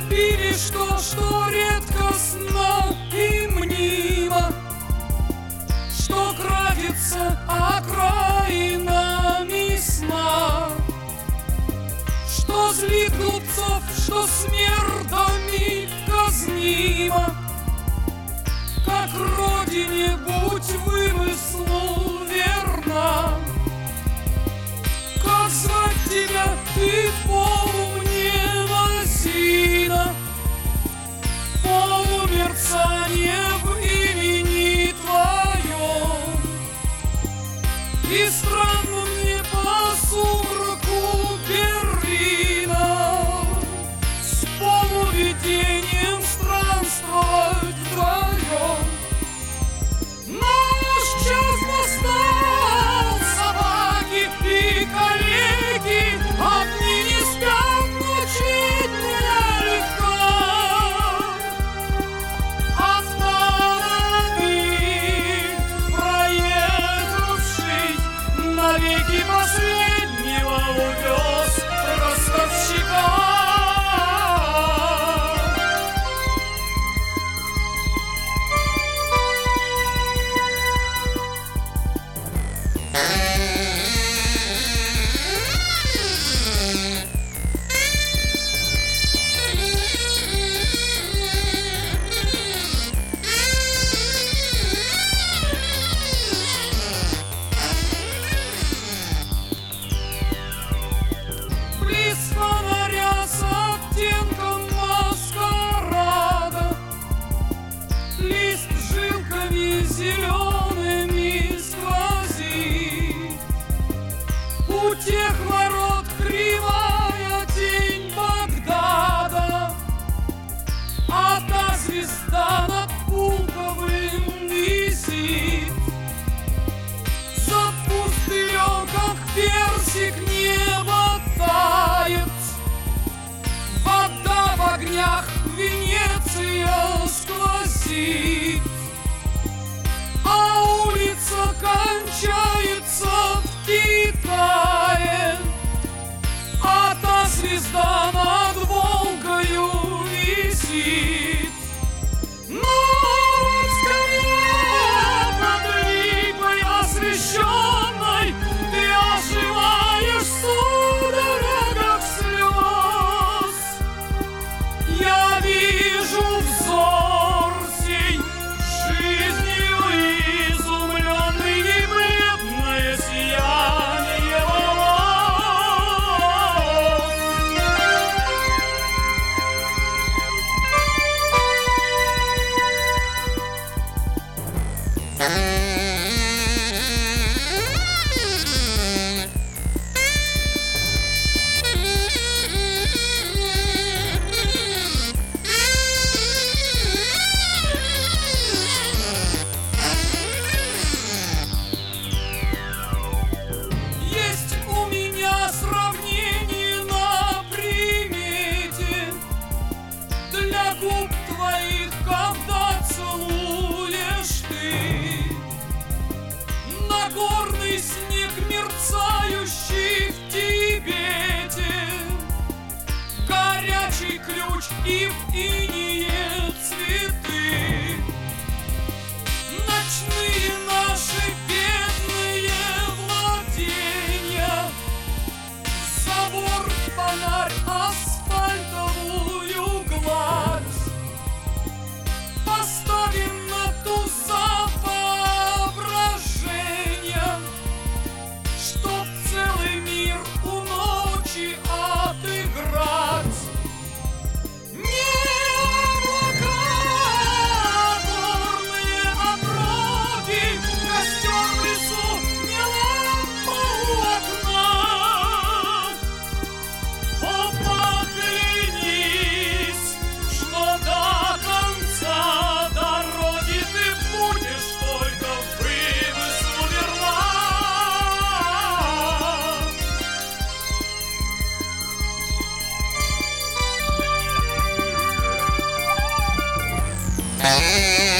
Или что редкостно и мнимо, что крадется окраинами сна, что злит глупцов, что смердами казнима, как родине будь вымыслу верна. Как звать тебя, ты полумневозина, полумерцание в имени твоем. И странно мне по сумраку Берлина с полувидением странствовать вдвоем. Наш час настал, собаки и коллеги, одни не спят, ночить нелегко. Автомобиль, проехавший, навеки последнего увез ростовщика. Близ фонаря с оттенком маскарада лист жилками зелеными сквозит. У тех ворот кривая тень Багдада, а та звезда над Пулковым висит. За пустырем, как персик, небо тает, вода в огнях, Венеция сквозит, а улица кончается в Китае, а та звезда над Волгою висит. Народ скорее под липой освещенной, ты оживаешь в судорогах слез. Я вижу взор сей жизнью изумленный и бледное сияние волос. Есть у меня сравнение на примете для губ твоих, когда целуешь ты. Нагорный снег, мерцающий в Тибете, горячий ключ и в инее цветы. Ночные наши бедные владения, забор, фонарь, асфальтовую гладь. Поставим на туза воображения, чтоб целый мир у ночи отыграть. Не облака, горные отроги, костер в лесу, не лампа у окна. О, поклянись, что до конца дороги ты будешь только вымыслу верна. Hey!